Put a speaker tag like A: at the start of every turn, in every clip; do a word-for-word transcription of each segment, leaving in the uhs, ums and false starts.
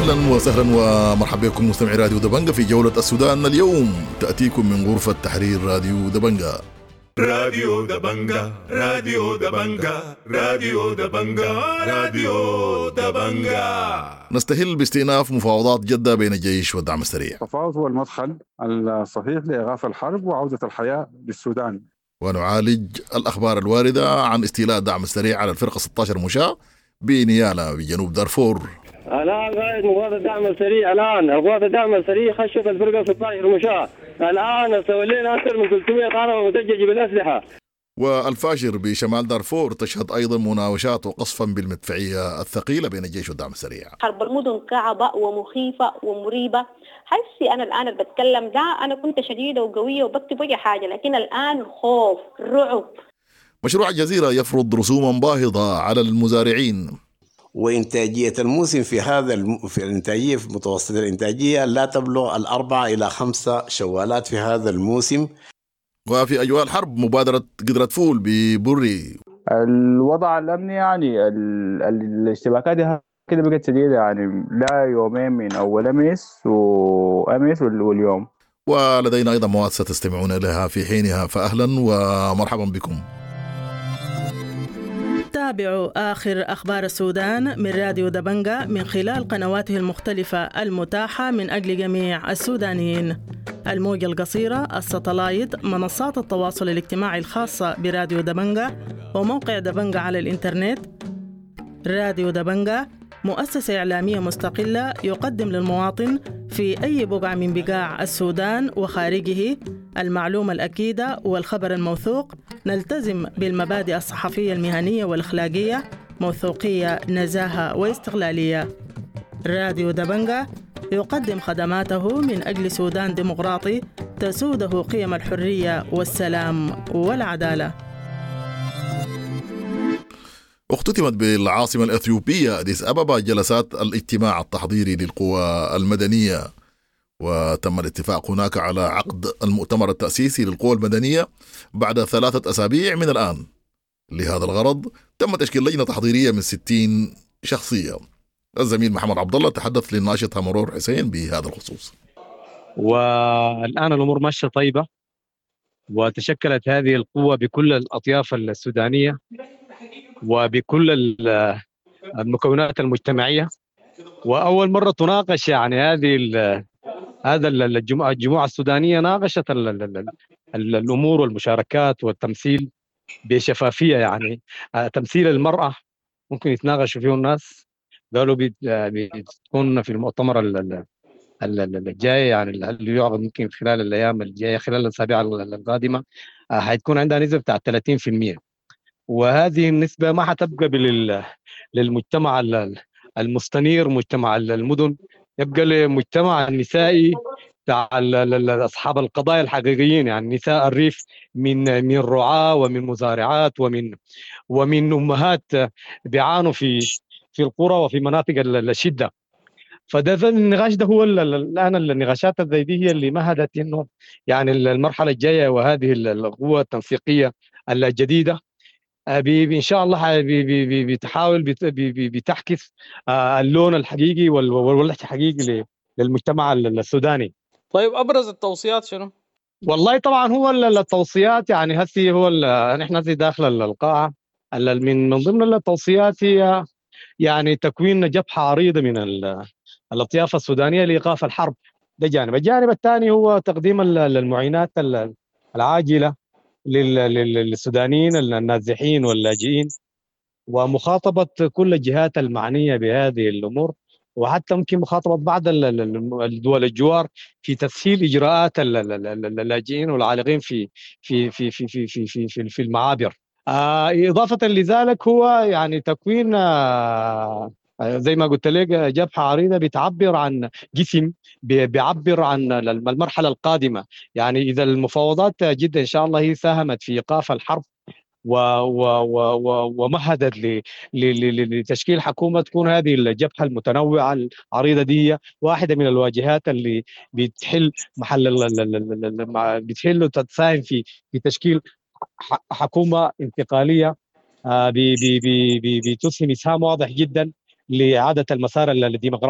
A: أهلا وسهلا ومرحبا بكم مستمعي راديو دبنجة في جولة السودان. اليوم تأتيكم من غرفة تحرير راديو دبنجة.
B: راديو دبنجة راديو دبنجة راديو دبنجة راديو دبنجة.
A: نستهل باستئناف مفاوضات جدة بين الجيش والدعم السريع.
C: التفاوض هو المدخل الصحيح لإيقاف الحرب وعودة الحياة للسودان.
A: ونعالج الأخبار الواردة عن استيلاء الدعم السريع على الفرقة ستة عشر مشاة بنيالا بجنوب دارفور.
D: الآن قائد مقاومة الدعم السريع الآن قوات الدعم السريع خشت الفرقة ستة عشر مشاة. الآن استولينا أكثر من ثلاثمئة طائرة مزججة بالأسلحة.
A: والفاشر بشمال دارفور تشهد أيضا مناوشات وقصفا بالمدفعية الثقيلة بين الجيش والدعم السريع.
E: حرب المدن كعبة ومخيفة ومريبة. حسي أنا الآن اللي بتكلم ده أنا كنت شديدة وقوية وبكتب أي حاجة، لكن الآن خوف رعب.
A: مشروع الجزيرة يفرض رسوما باهظة على المزارعين.
F: وإنتاجية الموسم في هذا الم... في الإنتاجية في متوسط الإنتاجية لا تبلغ الأربعة إلى خمسة شوالات في هذا الموسم.
A: وفي أجواء الحرب مبادرة قدرة فول ببري.
C: الوضع الأمني يعني ال... الاشتباكات دي كده بقت شديدة، يعني لا يومين من أول أمس وأمس واليوم.
A: ولدينا أيضا مواد ستستمعون لها في حينها، فأهلا ومرحبا بكم.
G: تابعوا آخر أخبار السودان من راديو دبنجة من خلال قنواته المختلفة المتاحة من أجل جميع السودانيين: الموجة القصيرة، الساتلايت، منصات التواصل الاجتماعي الخاصة براديو دبنجة، وموقع دبنجة على الإنترنت. راديو دبنجة مؤسسة إعلامية مستقلة يقدم للمواطن في أي بقعة من بقاع السودان وخارجه المعلومة الأكيدة والخبر الموثوق. نلتزم بالمبادئ الصحفية المهنية والأخلاقية: موثوقية، نزاهة، واستقلالية. راديو دبنجة يقدم خدماته من أجل سودان ديمقراطي تسوده قيم الحرية والسلام والعدالة.
A: اختتمت بالعاصمة الأثيوبية أديس أبابا جلسات الاجتماع التحضيري للقوى المدنية، وتم الاتفاق هناك على عقد المؤتمر التأسيسي للقوى المدنية بعد ثلاثة أسابيع من الآن. لهذا الغرض تم تشكيل لجنة تحضيرية من ستين شخصية. الزميل محمد عبد الله تحدث للناشط مرور حسين بهذا الخصوص.
H: والآن الأمور ماشية طيبة، وتشكلت هذه القوة بكل الأطياف السودانية وبكل المكونات المجتمعية، وأول مرة تناقش يعني هذه هذا الجموع السودانية ناقشت الأمور والمشاركات والتمثيل بشفافية. يعني تمثيل المرأة ممكن يتناقشوا فيه الناس، قالوا بتكون في المؤتمر الجاي، يعني اللي يعقد ممكن خلال الأيام الجاية خلال الأسابيع القادمة، حتكون عندها نسبة بتاع ثلاثين بالمئة، وهذه النسبة ما حتبقى للمجتمع المستنير مجتمع المدن، يبقى لمجتمع النسائي تاع أصحاب القضايا الحقيقيين، يعني نساء الريف من من رعاة ومن مزارعات ومن ومن أمهات بيعانوا في في القرى وفي مناطق الشدة. فده النقاش ده هو الآن النقاشات زي دي هي اللي مهدت إنه يعني المرحلة الجاية وهذه القوة التنسيقية الجديدة إن شاء الله بتحاول بتحكس اللون الحقيقي والوجه الحقيقي للمجتمع السوداني.
I: طيب أبرز التوصيات شنو؟
H: والله طبعا هو التوصيات يعني هسي هو نحن هسي داخل القاعة من من ضمن التوصيات هي يعني تكوين جبهة عريضة من الأطياف السودانية لإيقاف الحرب، ده جانب. الجانب الثاني هو تقديم المعينات العاجلة للسودانيين النازحين واللاجئين، ومخاطبة كل الجهات المعنية بهذه الأمور، وحتى ممكن مخاطبة بعض الدول الجوار في تسهيل إجراءات اللاجئين والعالقين في في في في في في في, في, في المعابر. إضافة لذلك هو يعني تكوين زي ما قلت لك جبهة عريضة بتعبر عن جسم بيعبر عن المرحلة القادمة. يعني إذا المفاوضات جدا إن شاء الله هي ساهمت في إيقاف الحرب و و و و ومهدت لتشكيل حكومة، تكون هذه الجبهة المتنوعة العريضة دي واحدة من الواجهات اللي بتحل محل بتحل وتساهم في في تشكيل حكومة انتقالية بتسهم إسهام واضح جدا لإعادة المسار الديمقراطي.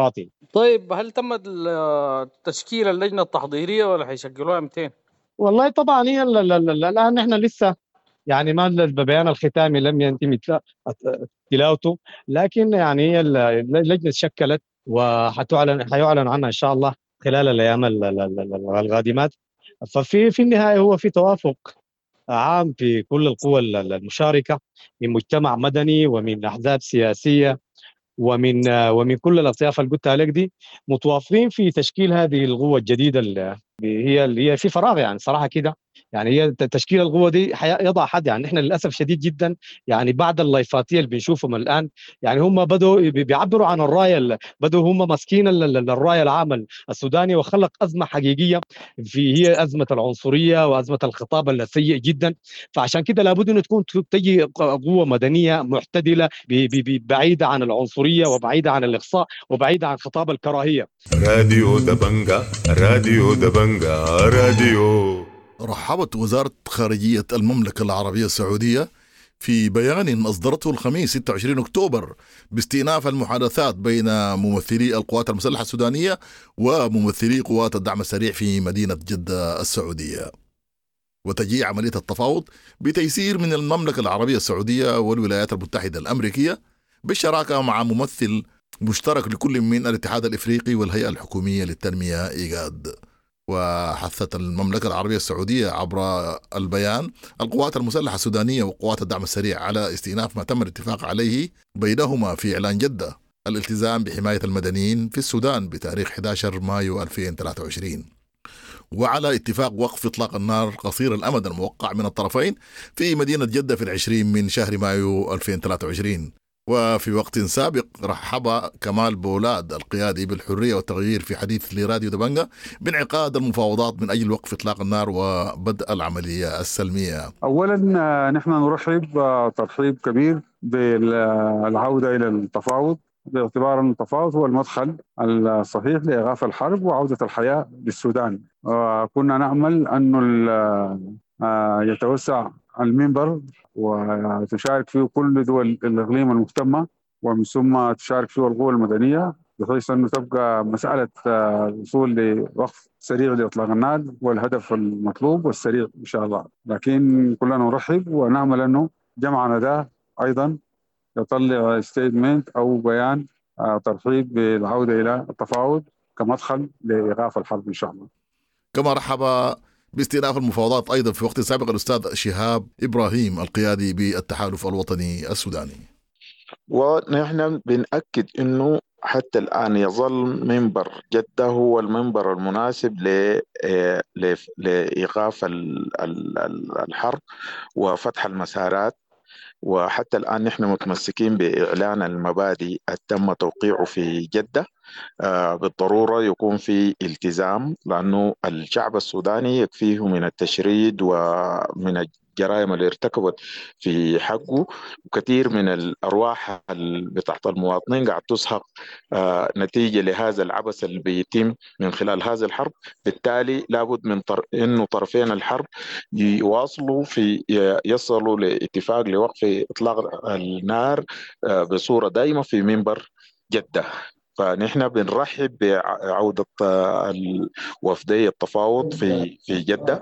I: طيب هل تم ال- تشكيل اللجنة التحضيرية ولا حيشكلوها مئتين؟
H: والله طبعا هي ال- ال- ال- الان نحن لسه يعني ما البيان الختامي لم يتم تلا- تلاوته، لكن يعني هي ال- اللجنه تشكلت وحتعلن حيعلن عنها ان شاء الله خلال الايام ال- ال- ال- القادمات. ففي في النهايه هو في توافق عام في كل القوى ال- المشاركه من مجتمع مدني ومن احزاب سياسيه ومن ومن كل الاطياف اللي قلتها لك دي، متوافقين في تشكيل هذه القوه الجديده اللي هي اللي هي في فراغ يعني صراحه كده. يعني هي تشكيل القوه دي يضع حد. يعني احنا للاسف شديد جدا يعني بعد اللايفاتيه اللي بنشوفهم الان، يعني هم بدوا بيعبروا عن الرايه، بدوا هم ماسكين الرايه العامه السوداني، وخلق ازمه حقيقيه في هي ازمه العنصريه وازمه الخطاب السيء جدا. فعشان كده لابد ان تكون تجي قوه مدنيه معتدله بعيده عن العنصريه وبعيده عن الاقصاء وبعيده عن خطاب الكراهيه.
B: راديو دبنجا راديو دبنجا راديو.
A: رحبت وزارة خارجية المملكة العربية السعودية في بيان أصدرته الخميس ستة وعشرين أكتوبر باستئناف المحادثات بين ممثلي القوات المسلحة السودانية وممثلي قوات الدعم السريع في مدينة جدة السعودية، وتجيء عملية التفاوض بتيسير من المملكة العربية السعودية والولايات المتحدة الأمريكية بالشراكة مع ممثل مشترك لكل من الاتحاد الإفريقي والهيئة الحكومية للتنمية إيجاد. وحثت المملكة العربية السعودية عبر البيان القوات المسلحة السودانية وقوات الدعم السريع على استئناف ما تم الاتفاق عليه بينهما في إعلان جدة، الالتزام بحماية المدنيين في السودان بتاريخ أحد عشر مايو ألفين وثلاثة وعشرين، وعلى اتفاق وقف إطلاق النار قصير الأمد الموقع من الطرفين في مدينة جدة في العشرين من شهر مايو ألفين وثلاثة وعشرين. وفي وقت سابق رحب كمال بولاد القيادي بالحرية والتغيير في حديث لراديو دبنجا بانعقاد المفاوضات من أجل وقف إطلاق النار وبدء العملية السلمية.
J: أولا نحن نرحب ترحيب كبير بالعودة إلى التفاوض، باعتبار أن التفاوض هو المدخل الصحيح لإيقاف الحرب وعودة الحياة للسودان. وكنا نأمل أن يتوسع المنبر وتشارك فيه كل دول الإقليم المهتمة، ومن ثم تشارك فيه القوى المدنية، بحيث أنه تبقى مسألة الوصول لوقف سريع لإطلاق النار والهدف المطلوب والسريع إن شاء الله. لكن كلنا نرحب ونعمل أنه جمعنا ده أيضا يطلع ستيتمنت أو بيان ترحيب بالعودة إلى التفاوض كمدخل لإيقاف الحرب إن شاء الله.
A: كما رحب باستئناف المفاوضات أيضا في وقت سابق الأستاذ شهاب إبراهيم القيادي بالتحالف الوطني السوداني.
K: ونحن بنأكد أنه حتى الآن يظل منبر جدة هو المنبر المناسب لإيقاف الحرب وفتح المسارات. وحتى الآن نحن متمسكين بإعلان المبادئ التم توقيعه في جدة. آه بالضرورة يكون في التزام، لأنه الشعب السوداني يكفيه من التشريد ومن الجرائم اللي ارتكبت في حقه، وكثير من الأرواح بتاعت المواطنين قاعد تسحق آه نتيجة لهذا العبث اللي بيتم من خلال هذه الحرب. بالتالي لابد من طر... إنه طرفين الحرب يواصلوا في يصلوا لاتفاق لوقف إطلاق النار آه بصورة دائمة في منبر جدة. فنحن بنرحب بعودة وفدي التفاوض في في جدة،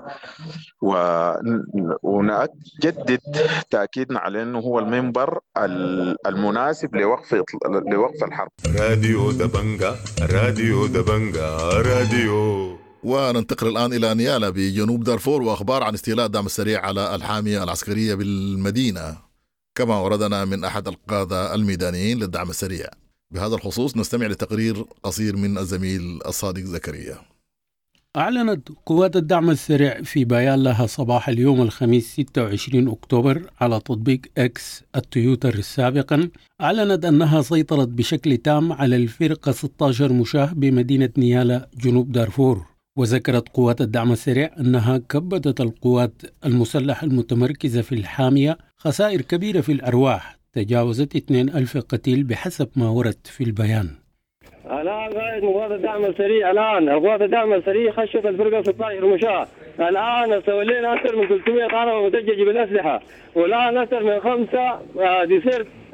K: ونجدد تأكيدنا على أنه هو المنبر المناسب لوقف لوقف الحرب.
B: راديو دبنجا راديو دبنجا راديو.
A: وننتقل الآن إلى نيالا بجنوب دارفور وأخبار عن استيلاء الدعم السريع على الحامية العسكرية بالمدينة، كما وردنا من أحد القادة الميدانيين للدعم السريع. بهذا الخصوص نستمع لتقرير قصير من الزميل الصادق زكريا.
L: أعلنت قوات الدعم السريع في بيان لها صباح اليوم الخميس ستة وعشرين أكتوبر على تطبيق إكس التويتر سابقا، أعلنت أنها سيطرت بشكل تام على الفرقة ستة عشر مشاة بمدينة نيالا جنوب دارفور. وذكرت قوات الدعم السريع أنها كبدت القوات المسلحة المتمركزة في الحامية خسائر كبيرة في الأرواح تجاوزت اثنين ألف قتيل بحسب ما ورد في البيان.
D: الآن قائد قوات الدعم السريع الآن قوات الدعم السريع خشت الفرقة ستة عشر مشاة. الآن استولينا أكثر من ثلاثمئة طائرة مدججة بالأسلحة، والآن أكثر من خمسة ديسيرت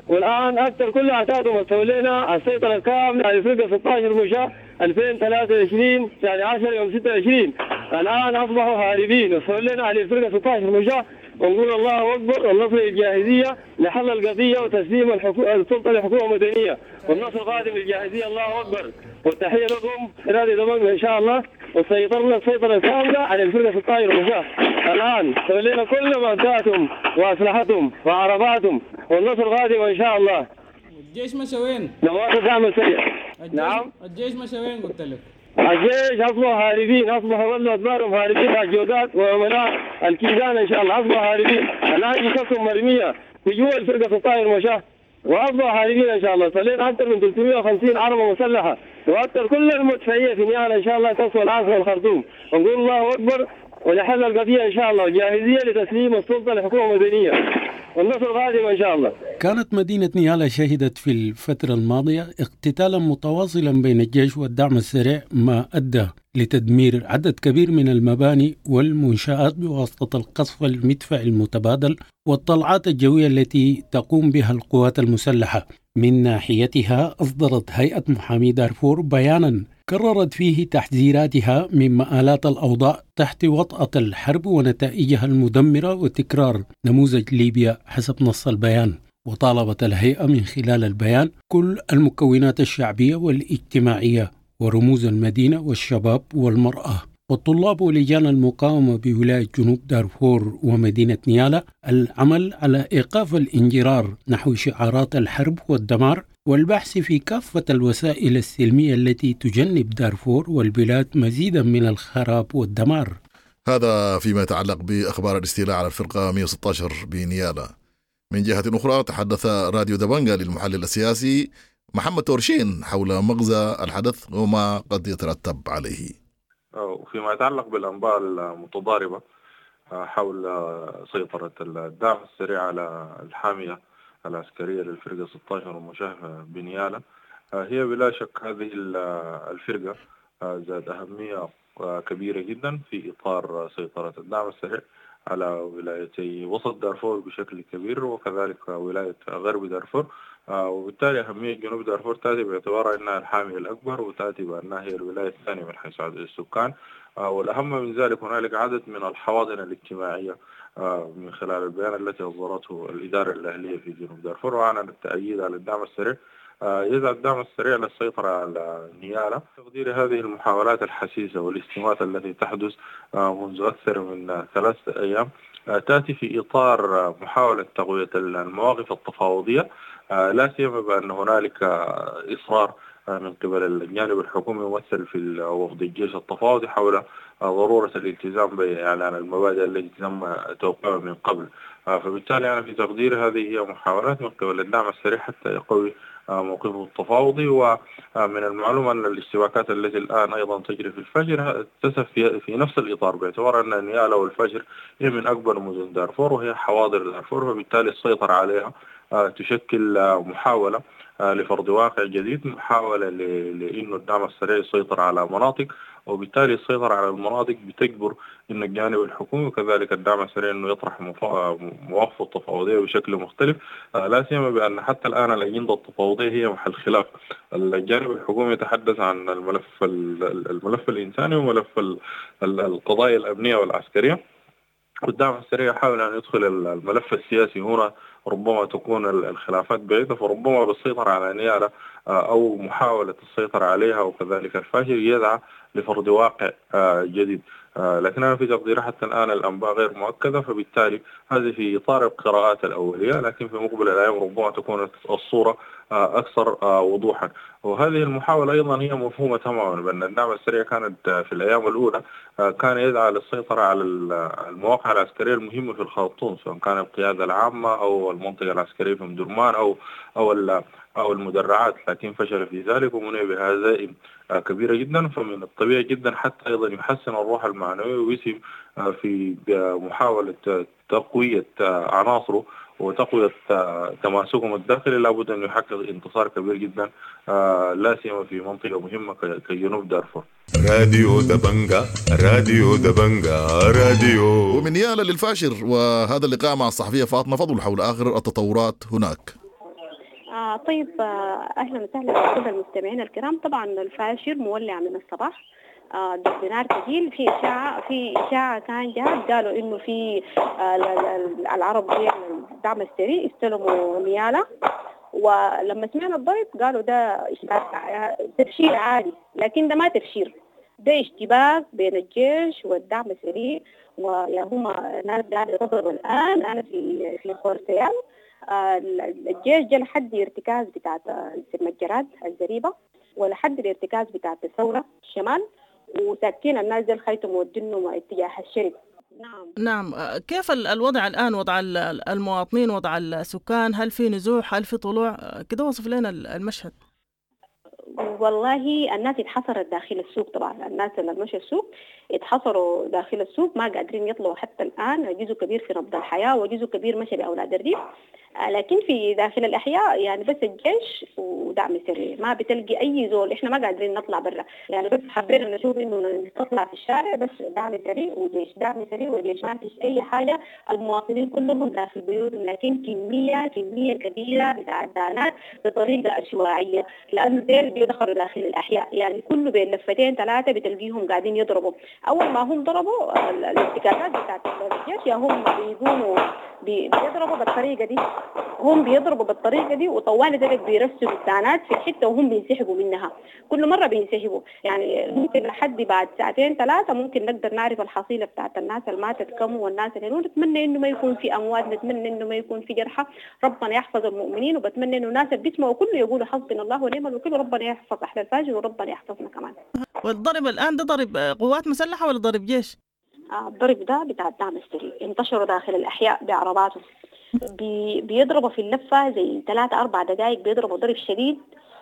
D: والآن أكثر كل أعتادهم استولينا السيطرة الكاملة على الفرقة ستة عشر مشاة ألفين وثلاثة وعشرين يعني عشرة يوم ستة وعشرين. الآن أصبحوا هاربين واستولينا على الفرقة ستة عشر مشاة، ونقول الله أكبر والنصر الجاهزية لحل القضية وتسليم الحكو... السلطة لحكومة مدنية، والنصر قادم الجاهزية. الله أكبر والتحية لكم راديو دبنجا إن شاء الله. وسيطرنا السيطرة الكاملة على الفرقة ستة عشر مشاة. الآن استولينا كل مهداتهم وأسلحتهم وعرباتهم، والنصر قادم إن شاء الله.
M: الجيش مشى وين؟
D: نواصل تعمل سريع.
M: الجيش...
D: نعم
M: الجيش مشى وين قلت لك؟
D: الجيش أصبحوا هاربين، أصبحوا ولوا أدبارهم هاربين على الجودات وعملاء الكيزان إن شاء الله. أصبحوا هاربين الآن جثثهم مرمية في جوا الفرقة ستة عشر مشاة، وأصبحوا هاربين إن شاء الله. صلينا أكثر من ثلاثمائة وخمسين عربة مسلحة، وأكثر كل المدفعية في نيالا إن شاء الله تصل العاصمة الخرطوم. ونقول الله أكبر ولحل القضية إن شاء الله، جاهزية لتسليم السلطة لحكومة مدنية، والنصر قادم إن شاء الله.
L: كانت مدينة نيالا شهدت في الفترة الماضية اقتتالا متواصلا بين الجيش والدعم السريع، ما أدى لتدمير عدد كبير من المباني والمنشآت بواسطة القصف المدفعي المتبادل والطلعات الجوية التي تقوم بها القوات المسلحة. من ناحيتها أصدرت هيئة محامي دارفور بيانا كررت فيه تحذيراتها من مآلات الأوضاع تحت وطأة الحرب ونتائجها المدمرة وتكرار نموذج ليبيا حسب نص البيان. وطالبت الهيئة من خلال البيان كل المكونات الشعبية والاجتماعية ورموز المدينة والشباب والمرأة والطلاب ولجان المقاومة بولاية جنوب دارفور ومدينة نيالا العمل على إيقاف الانجرار نحو شعارات الحرب والدمار، والبحث في كافة الوسائل السلمية التي تجنب دارفور والبلاد مزيدا من الخراب والدمار.
A: هذا فيما يتعلق بأخبار الاستيلاء على الفرقة مئة وستة عشر بنيالا. من جهة أخرى تحدث راديو دبنجا للمحلل السياسي محمد تورشين حول مغزى الحدث وما قد يترتب عليه.
N: وفيما يتعلق بالأنباء المتضاربة حول سيطرة الدعم السريع على الحامية العسكرية للفرقة ستة عشر مشاة بنيالا، هي بلا شك هذه الفرقة ذات أهمية كبيرة جدا في إطار سيطرة الدعم السريع على ولايتي وسط دارفور بشكل كبير وكذلك ولاية غرب دارفور، وبالتالي أهمية جنوب دارفور تأتي باعتبارها أنها الحامية الأكبر وتأتي بأنها هي الولاية الثانية من حيث عدد السكان، والأهم من ذلك هنالك عدد من الحواضن الاجتماعية من خلال البيان التي أصدرته الإدارة الأهلية في جنوب دارفور وأعلنت التأييد على الدعم السريع. يسعى الدعم السريع للسيطرة على نيالا. تقدير هذه المحاولات الحسيسة والاستماتة التي تحدث منذ أكثر من ثلاثة أيام تأتي في إطار محاولة تقوية المواقف التفاوضية، لا سيما بأن هنالك إصرار من قبل الجانب الحكومي ممثل في وفد الجيش التفاوضي حول ضرورة الالتزام بإعلان المبادئ التي تم توقيعها من قبل. فبالتالي أنا في تقدير هذه هي محاولات من قبل الدعم السريع حتى يقوي موقفه التفاوضي. ومن المعلوم أن الاشتباكات التي الآن أيضا تجري في الفجر تسف في نفس الإطار باعتبار أن نيالا والفجر هي من أكبر مدن دارفور وهي حواضر دارفور، فبالتالي السيطرة عليها تشكل محاولة لفرض واقع جديد، محاولة لأنه الدعم السريع يسيطر على مناطق، وبالتالي السيطرة على المناطق بتجبر أن الجانب الحكومي وكذلك الدعم السريع أنه يطرح مواقفه التفاوضية بشكل مختلف، لا سيما بأن حتى الآن الأجندة التفاوضية هي محل خلاف. الجانب الحكومي يتحدث عن الملف الملف الإنساني وملف القضايا الأمنية والعسكرية، والدعم السريع يحاول أن يدخل الملف السياسي. هنا ربما تكون الخلافات بعيدة، فربما بالسيطرة على نيالا أو محاولة السيطرة عليها وكذلك الفاشل يدعى لفرض واقع جديد. لكن أنا في تقديري حتى الآن الأنباء غير مؤكدة، فبالتالي هذه في إطار القراءات الأولية، لكن في مقبل الأيام ربما تكون الصورة أكثر وضوحا. وهذه المحاولة أيضا هي مفهومة تماما بأن الدعم السريع كانت في الأيام الأولى كان يدعى للسيطرة على المواقع العسكرية المهمة في الخرطوم، سواء كان القيادة العامة أو المنطقة العسكرية في مدرمان أو أو أو المدرعات، لكن فشل في ذلك ومنع بهزائم كبيرة جدا. فمن الطبيعي جدا حتى أيضا يحسن الروح المعنوية ويسهم في محاولة تقوية عناصره وتقوية تماسكهم الداخلي، لابد أن يحقق انتصار كبير جدا لا سيما في منطقة مهمة كجنوب دارفور.
B: راديو دبنجا راديو دبنجا راديو.
A: ومن نيالا للفاشر، وهذا اللقاء مع الصحفية فاطمة فضل حول آخر التطورات هناك.
E: آه طيب، آه أهلا وسهلا بكل المستمعين الكرام. طبعا الفاشر مولع من الصباح آه بنار ثقيل. في إشاعة في إشاعة كان جات قالوا إنه في آه العرب دي الدعم السري استلموا نيالة، ولما سمعنا الضرب قالوا ده تبشير عادي، لكن ده ما تبشير، ده اشتباك بين الجيش والدعم السري. ويا هم ناس قاعدة تضرب الآن. أنا في في خورسيال آه الجيش جا لحد ارتكاز بتاعت المتجرات الزريبة ولحد الارتكاز بتاعت الثورة الشمال، وساكين الناس دي الخيط مودينهم اتجاه الشرق.
G: نعم نعم. كيف الوضع الآن، وضع المواطنين، وضع السكان؟ هل في نزوح، هل في طلوع كده؟ وصف لنا المشهد.
E: والله الناس اتحصرت داخل السوق. طبعا الناس اللي مشوا السوق اتحصروا داخل السوق، ما قادرين يطلعوا حتى الآن. جزء كبير في نبض الحياة وجزء كبير مشى بأولاد الريف، لكن في داخل الأحياء يعني بس الجيش ودعم سري، ما بتلقي أي زول. إحنا ما قادرين نطلع برا، يعني بس حبينا نشوف إنه نطلع في الشارع بس دعم سري وجيش، دعم سري وجيش، ما فيش أي حاجة. المواطنين كلهم داخل بيوتهم، لكن كمية كمية كبيرة بتاع الدانات بطريقة عشوائية، لأنه دير بيدخلوا داخل الأحياء. يعني كله بين لفتين ثلاثة بتلقيهم قاعدين يضربوا. أول ما هم ضربوا الاستكاكات بتاعت الجيش، يا هم بيقوموا بيضربوا بالطريقة دي، هم بيضربوا بالطريقة دي، وطوال ذلك بيرسلوا الدانات في الحتة وهم بينسحبوا منها. كل مرة بينسحبوا، يعني ممكن لحد بعد ساعتين ثلاثة ممكن نقدر نعرف الحصيلة بتاعت الناس اللي ماتت كم والناس اللي. نتمنى إنه ما يكون في أموات، نتمنى إنه ما يكون في جرحى، ربنا يحفظ المؤمنين. وبتمنى إنه الناس اللي بيسمعوا كله يقولوا حسبنا الله ونعم الوكيل، وربنا يحفظ أهل الفاجر وربنا يحفظنا كمان.
G: والضرب الآن ده ضرب قوات مسلحة ولا ضرب جيش؟
E: الضرب ده بتاع الدعم السري، انتشروا داخل الأحياء بعرباتهم، بي بيضربوا في اللفة زي ثلاثة أربع دقائق، بيضربوا ضرب شديد.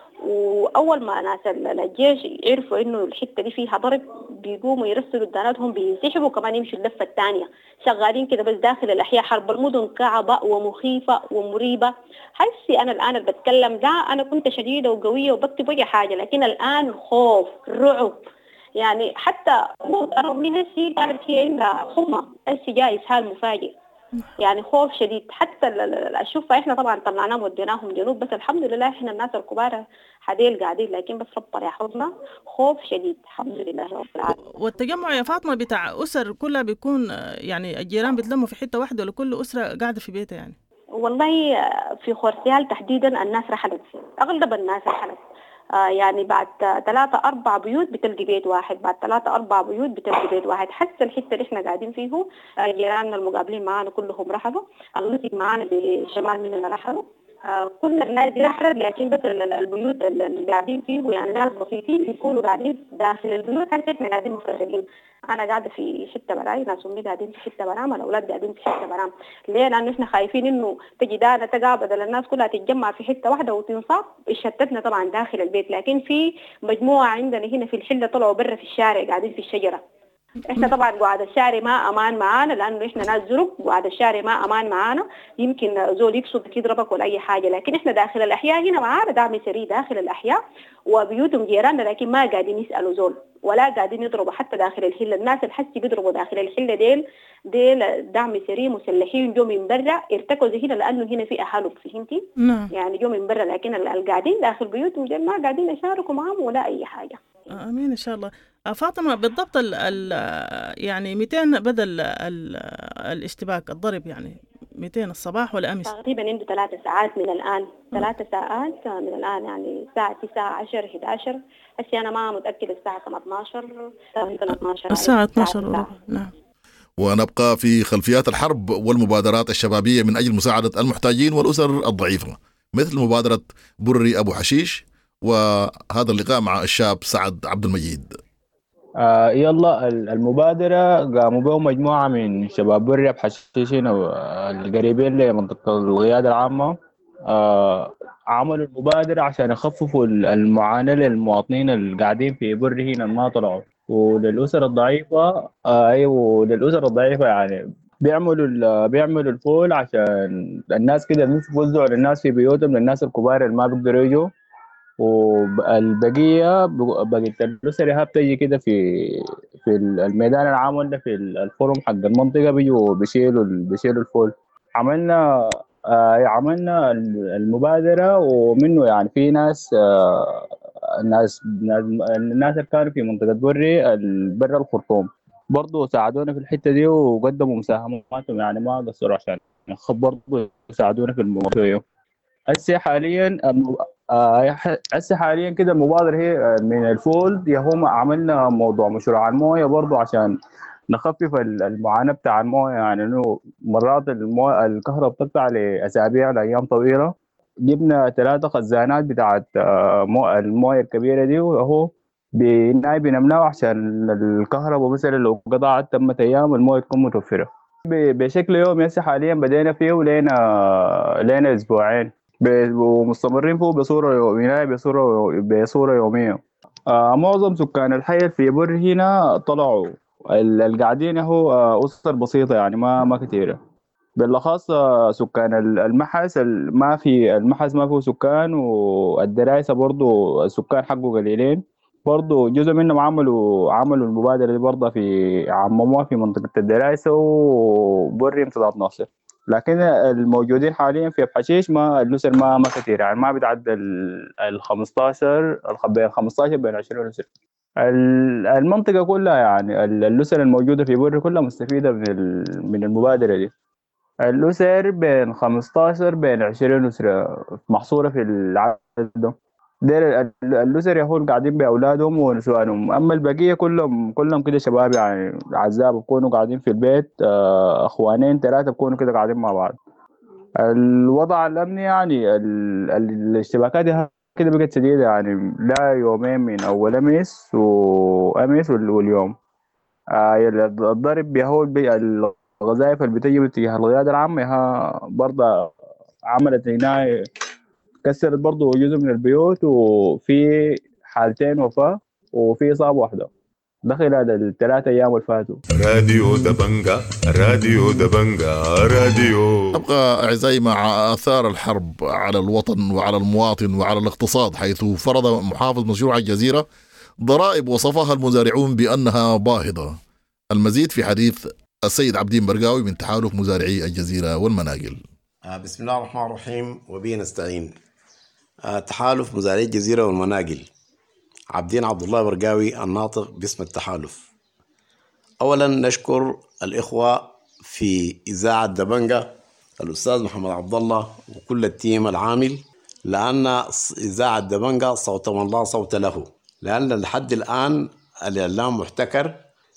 E: وأول ما ناس الجيش يعرفوا إنه الحتة دي فيها ضرب بيقوموا يرسلوا الداناتهم، بينسحبوا كمان يمشوا اللفة الثانية، شغالين كده بس داخل الأحياء. حرب المدن كعبة ومخيفة ومريبة. حسي أنا الآن اللي بتكلم ده أنا كنت شديدة وقوية وبكتب أي حاجة، لكن الآن خوف، رعب. يعني حتى أنا من هسي كانت هي عندها حمى، هسي جاي إسهال مفاجئ، يعني خوف شديد. حتى الشوفة إحنا طبعا طلعناهم وديناهم جنوب، بس الحمد لله إحنا الناس الكبار حديل قاعدين، لكن بس ربنا يحفظنا، خوف شديد الحمد لله رب العالمين.
G: والتجمع يا فاطمة بتاع أسر كلها بيكون يعني الجيران بيتلموا في حتة واحدة ولا كل أسرة قاعدة في بيتها؟ يعني
E: والله في خورسيال تحديدا الناس رحلت، أغلب الناس رحلت. آه يعني بعد ثلاثة أربع بيوت بتلقي بيت واحد، بعد ثلاثة أربع بيوت بتلقي بيت واحد. حتى الحتة اللي إحنا قاعدين فيه آه جيراننا المقابلين معانا كلهم رحلوا، المسجد معانا بشمال مننا رحلوا. آه كل الناس دي رحلت، لكن بس البيوت اللي قاعدين فيه يعني ناس بسيطين بيكونوا قاعدين داخل البيوت. حتى إحنا قاعدين مفرقين، أنا قاعدة في حتة براي، ناس أمي قاعدين في حتة برام، الأولاد قاعدين في حتة برام. ليه؟ لأنه إحنا خايفين إنه تجي دانا تقابل الناس كلها تتجمع في حتة واحدة وتنصاب. شتتنا طبعا داخل البيت، لكن في مجموعة عندنا هنا في الحلة طلعوا برا في الشارع قاعدين في الشجرة. إحنا طبعا قاعد الشارع ما أمان معانا، لأنه إحنا ناس زرق، قاعد الشارع ما أمان معانا، يمكن زول يقصد يضربك ولا أي حاجة. لكن إحنا داخل الأحياء هنا معانا دعم سري داخل الأحياء وبيوتهم جيراننا، لكن ما قاعدين يسألوا زول ولا قاعدين يضربوا حتى داخل الحلة. الناس اللي حسي بيضربوا داخل الحلة ديل ديل دعم سري مسلحين جو من برا، ارتكزوا هنا لأنه هنا في أهالك، فهمتي؟
G: نعم.
E: يعني جو من برا، لكن القاعدين داخل بيوتهم ديل ما قاعدين يشاركوا معهم ولا أي حاجة.
G: آمين إن شاء الله. فاطمة بالضبط ال ال يعني مئتين بدل ال الاشتباك الضرب، يعني مئتين الصباح ولا أمس؟
E: تقريبا عنده ثلاث ساعات من الآن، ثلاث ساعات من الآن، يعني الساعة تسعة عشر إحدى عشر. هسي أنا ما متأكد الساعة كم اثناشر تقريبا اثناشر
G: الساعة اثناشر وربع. نعم.
A: ونبقى في خلفيات الحرب والمبادرات الشبابية من أجل مساعدة المحتاجين والأسر الضعيفة، مثل مبادرة بري أبو حشيش، وهذا اللقاء مع الشاب سعد عبد المجيد.
C: آه يلا المبادرة قاموا بهم مجموعة من شباب بري أبو حشيش القريبين لمنطقة القيادة العامة. آه عملوا المبادرة عشان يخففوا المعاناة للمواطنين اللي قاعدين في بري هنا ما طلعوا، وللأسر الضعيفة. آه أيوة للأسر الضعيفة يعني بيعملوا بيعملوا الفول عشان الناس كده بيوزعوا للناس في بيوتهم، للناس الكبار اللي ما بيقدروا يجوا، والبقية بقية الأسر هاب بتجي كده في في الميدان العام ولا في الفورم حق المنطقة، بيجوا بيشيلوا بيشيلوا الفول. عملنا آه عملنا المبادرة، ومنه يعني في ناس آه الناس الناس اللي كانوا في منطقة بري برا الخرطوم برضه ساعدونا في الحتة دي وقدموا مساهماتهم، يعني ما قصروا عشان برضه يساعدونا في الموضوع. هسه حاليا الم- آه، هسه حاليا كده المبادرة هي من الفولد، يا هم عملنا موضوع مشروع المويه برضه عشان نخفف ال- المعاناة بتاع المويه، يعني انه مرات المويه الكهرباء بتقطع لأسابيع لأيام طويلة. جبنا ثلاثة خزانات بتاعت آه، مو- المويه الكبيرة دي، وهو بناي بنمنعه عشان الكهرباء مثلا لو قطعت تمت أيام المويه تكون متوفرة. ب- بشكل يومي هسه حاليا بدينا فيه لينا لينا أسبوعين، ب- ومستمرين فيه بصورة يومية بصورة بصورة يومية. آه معظم سكان الحي في بر هنا طلعوا، ال- القاعدين هو آه أسر بسيطة يعني ما ما كثيرة، بالأخص آه سكان ال- المحس ال- ما في المحس ما فيه سكان، والدرايسة برضو السكان حقه قليلين. برضو جزء منهم عملوا عملوا المبادرة دي برضه في عمموها في منطقة الدرايسة وبر امتداد ناصر، لكن الموجودين حاليا في بحشيش ما النسر ما ما كثير، يعني ما بيتعدى ال خمستاشر بين خمستاشر بين عشرين نسر. ال- المنطقة كلها يعني ال- الأسر الموجودة في بر كلها مستفيدة من ال- من المبادرة دي. الأسر بين خمستاشر بين عشرين أسرة محصورة في العدد ده. دير ال- الأسر يهون قاعدين بأولادهم ونسوانهم، أما البقية كلهم كلهم كده شباب يعني عزاب بيكونوا قاعدين في البيت، آه، أخوانين ثلاثة بيكونوا كده قاعدين مع بعض. الوضع الأمني يعني ال- ال- الاشتباكات دي كده بقت شديدة، يعني لا يومين من أول أمس وأمس وال- واليوم. آه الضرب بيهول بي الوظائف اللي بتجي بتجاه القيادة العامة ها برضه عملت هنا كسرت برضه جزء من البيوت، وفي حالتين وفاة وفي إصابة واحدة ده خلال الثلاث أيام اللي فاتوا.
B: راديو دبنجا راديو دبنجا راديو.
A: أبقى أعزائي مع آثار الحرب على الوطن وعلى المواطن وعلى الاقتصاد، حيث فرض محافظ مشروع الجزيرة ضرائب وصفها المزارعون بأنها باهظة. المزيد في حديث السيد عبدين برقاوي من تحالف مزارعي الجزيرة والمناقل.
F: آه، بسم الله الرحمن الرحيم وبه نستعين. آه، تحالف مزارعي الجزيرة والمناقل، عبدين عبد الله برقاوي الناطق باسم التحالف. أولا نشكر الإخوة في إذاعة دبنجة، الأستاذ محمد عبد الله وكل التيم العامل، لأن إذاعة دبنجة صوت من لا صوت له، لأن لحد الآن الإعلام محتكر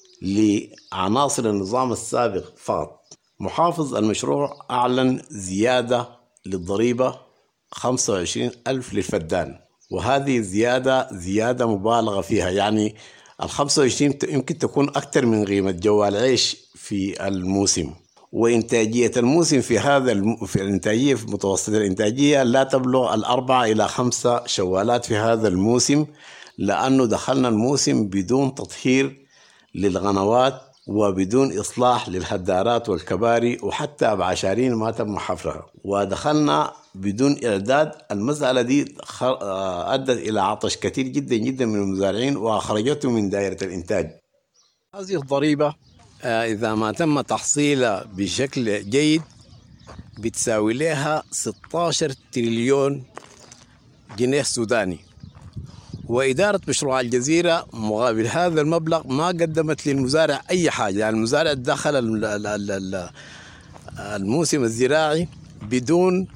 F: لعناصر النظام السابق فقط. محافظ المشروع أعلن زيادة للضريبة خمسة وعشرين ألف للفدان، وهذه زيادة زيادة مبالغة فيها، يعني ال خمسة وعشرين يمكن تكون أكثر من قيمة جوال عيش في الموسم. وإنتاجية الموسم في هذا الم... في الإنتاجية في متوسط الإنتاجية لا تبلغ الأربعة إلى خمسة شوالات في هذا الموسم، لأنه دخلنا الموسم بدون تطهير للغنوات وبدون إصلاح للهدارات والكباري، وحتى بعشارين ما تم حفرها، ودخلنا بدون إعداد. المسألة دي أدت إلى عطش كثير جدا جدا من المزارعين وأخرجتهم من دائرة الإنتاج. هذه الضريبة إذا ما تم تحصيلها بشكل جيد بتساوي لها ستة عشر تريليون جنيه سوداني، وإدارة مشروع الجزيرة مقابل هذا المبلغ ما قدمت للمزارع أي حاجة. يعني المزارع دخل الموسم الزراعي بدون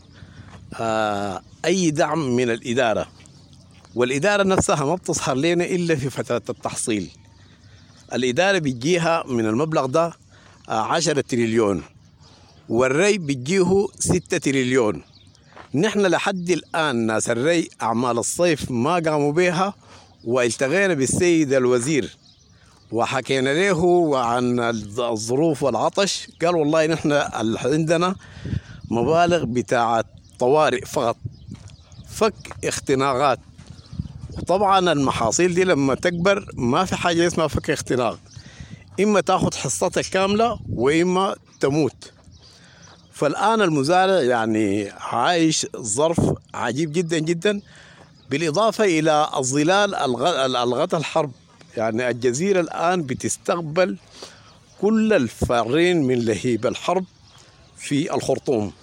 F: أي دعم من الإدارة، والإدارة نفسها ما بتظهر لنا إلا في فترة التحصيل. الإدارة بتجيها من المبلغ ده عشرة تريليون، والري بتجيه ستة تريليون. نحن لحد الآن ناس الري أعمال الصيف ما قاموا بها، والتقينا بالسيد الوزير وحكينا له عن الظروف والعطش، قال والله نحن عندنا مبالغ بتاعة طوارئ فقط، فك اختناقات. وطبعا المحاصيل دي لما تكبر ما في حاجة اسمها فك اختناق، إما تاخد حصتها كاملة وإما تموت. فالآن المزارع يعني عايش ظرف عجيب جدا جدا، بالإضافة إلى الظلال الغت الحرب. يعني الجزيرة الآن بتستقبل كل الفارين من لهيب الحرب في الخرطوم،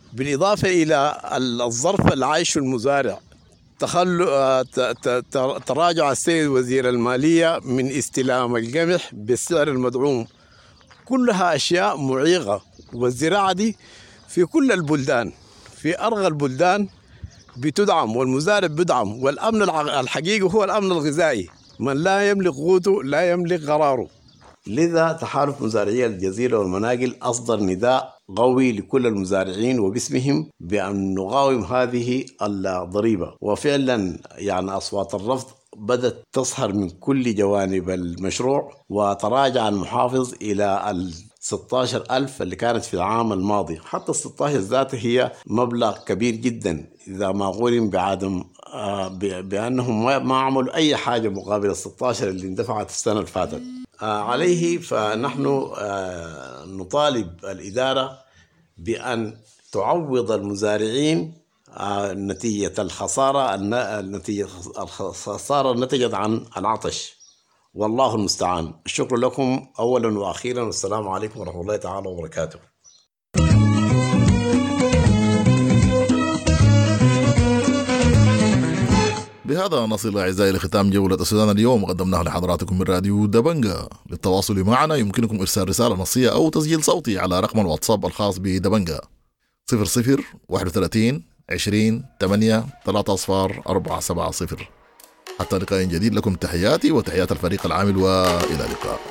F: بالإضافة إلى الظرف اللي عايشه المزارع، تخلو تراجع السيد وزير المالية من استلام القمح بالسعر المدعوم، كلها أشياء معيقة. والزراعة دي في كل البلدان، في أرغى البلدان بتدعم والمزارع بدعم، والأمن الحقيقي هو الأمن الغذائي، من لا يملك قوته لا يملك قراره. لذا تحالف مزارعي الجزيرة والمناقل أصدر نداء قوي لكل المزارعين وباسمهم بأن نقاوم هذه الضريبة. وفعلا يعني أصوات الرفض بدأت تظهر من كل جوانب المشروع، وتراجع المحافظ إلى ال ستة عشر ألف اللي كانت في العام الماضي. حتى ال ستة عشر ذاته هي مبلغ كبير جدا إذا ما قورن بعدم بأنهم ما عملوا أي حاجة مقابل ال ستة عشر اللي اندفعت السنة اللي فاتت عليه. فنحن نطالب الإدارة بأن تعوض المزارعين نتيجة الخسارة النتيجة الخسارة النتجت عن العطش، والله المستعان. الشكر لكم أولا وأخيرا، والسلام عليكم ورحمة الله تعالى وبركاته.
A: بهذا نصل أعزائي لختام جولة السودان اليوم، قدمناها لحضراتكم من راديو دبنجة. للتواصل معنا يمكنكم إرسال رسالة نصية أو تسجيل صوتي على رقم الواتساب الخاص بدبنجة صفر صفر واحد وثلاثين عشرين ثمانية ثلاثة صفار أربعة سبعة صفر. حتى لقاء جديد، لكم تحياتي وتحيات الفريق العامل، وإلى اللقاء.